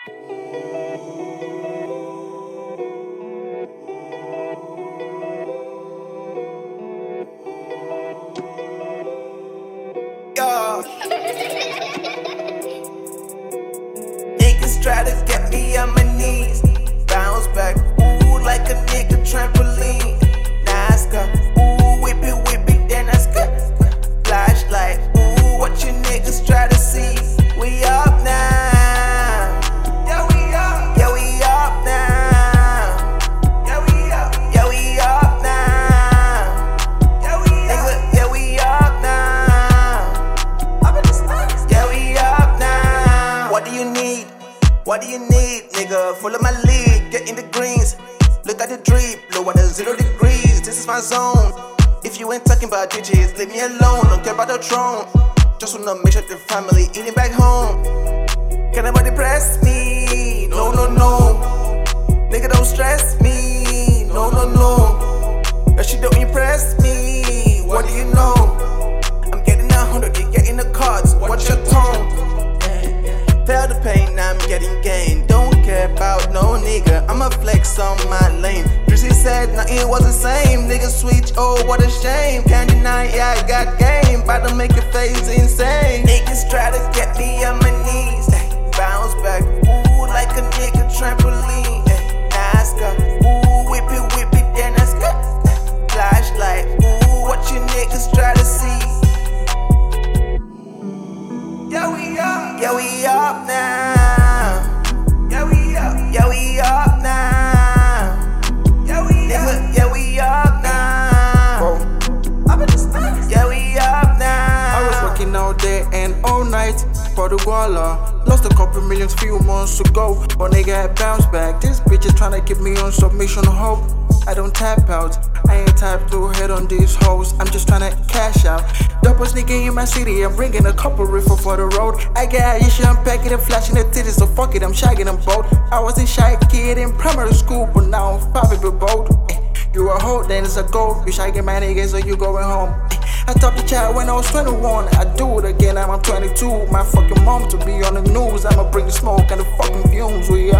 Yo. Niggas try to get me on my knees. Bounce back, ooh, like a nigga trampoline. NASCAR, ooh, whip it, then that's good. Flashlight, ooh, what you niggas try to see? We up now. Yeah, we up. Yeah, we up now. Yeah, we up. Yeah, we up now. Yeah, we up. Yeah, we up now. Up in the stars. Yeah, we up now. What do you need? What do you need, nigga? Full of my league, get in the greens. Look at the drip, low at the 0 degrees. This is my zone. If you ain't talking about digits, leave me alone. Don't care about the throne. Just wanna make sure the family eating back home. Can nobody press me? No, no, no. Nigga, don't stress me. No, no, no. That shit don't impress me. What do you know? I'm getting 100, you're getting the cards. Watch your tone. Feel the pain, I'm getting gain. Don't care about no nigga, I'ma flex on my lane. Drizzy said nothing was the same. Nigga switch, oh what a shame. Can't deny, yeah I got game. About to make your face insane. Niggas try to get me on my knees. Bounce back, ooh like a nigga trampoline. NASCAR, ooh whip it, then that's good. Flashlight, ooh what you niggas try to see? Yeah, we up. Yeah, we up now. Yeah, we up. Yeah, we up now. Yeah, we up. Yeah, we up now. Up in the stars. Yeah, we up now. I was working all day and all night for the Guala. Lost a couple millions few months ago. But nigga had bounced back. This bitch is tryna keep me on submission hope. I don't tap out. I ain't type to head on these hoes. I'm just tryna cash out. Dopest nigga in my city. I'm bringing a couple riffle for the road. I got Aisha, I'm packing and flashing the titties. So fuck it, I'm shagging them both. I was a shy kid in primary school, but now I'm popping with both. You a hoe, then it's a goal. You shagging my niggas, so you going home. I stopped the chat when I was 21. I do it again, now I'm 22. My fucking mom to be on the news. I'ma bring the smoke and the fucking fumes. We